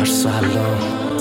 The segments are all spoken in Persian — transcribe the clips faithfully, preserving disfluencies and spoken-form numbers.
ارسلان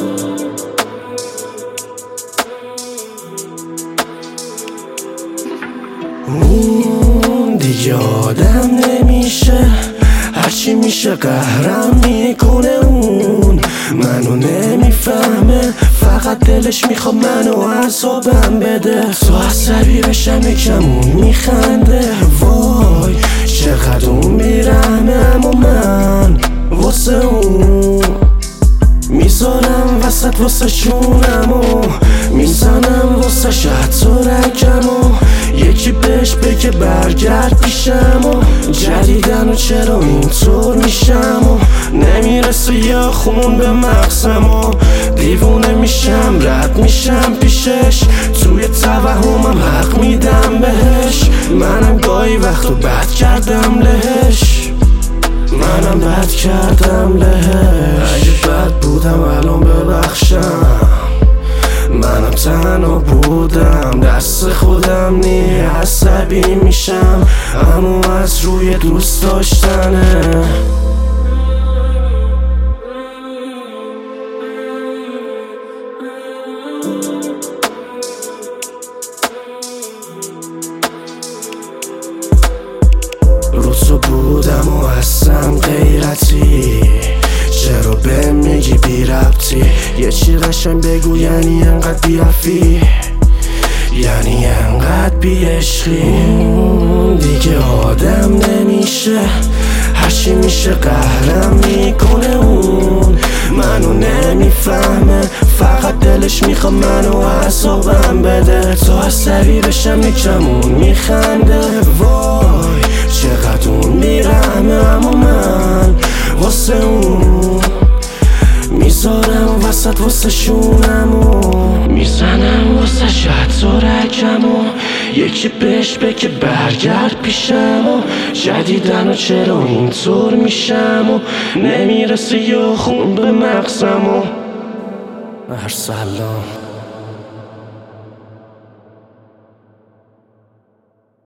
اون دیگه آدم نمیشه، هرچی میشه قهرم میکنه. اون منو نمیفهمه، فقط دلش میخواد منو عذابم بده. تو عصبی بشم یکم اون میخنده، وای چقدر اون میرحمه. اما من واسه اون میذارم وسط واسه شونمو، میزنم واسه شد و رکمو. یکی بهش بگه برگرد پیشم و جدیدن و چرا اینطور میشم و نمیرسه یا خون به مغزم و دیوونه میشم رد میشم پیشش. توی توهمم حق میدم بهش، منم گاهی وقتو بد کردم لهش، منم بد کردم لهش. اگه بد بودم الان ببخشم، منم تنها بودم دست خودم نی. عصبی میشم اما از روی دوست داشتنه. رو تو بودم و هستم غیرتی، چرا به میگی بی ربطی؟ یه چی قشنگ بگو یعنی انقدر بی حرفی، یعنی انقدر بی عشقی. دیگه آدم نمیشه، هرچی میشه قهرم میکنه. اون منو نمیفهمه، فقط دلش میخواد منو عذابم بده. تو عصبی بشم یکم اون میخنده، وای چقدر اون میرحمه. اما من واسه اون میذارم وسط واسه شونمو، میزنم واسه شد و رکمو. یکی بهش بگه برگرد پیشم و جدیدن و چرا اینطور میشم و نمیرسه یا خون به مغزم و ارسلان.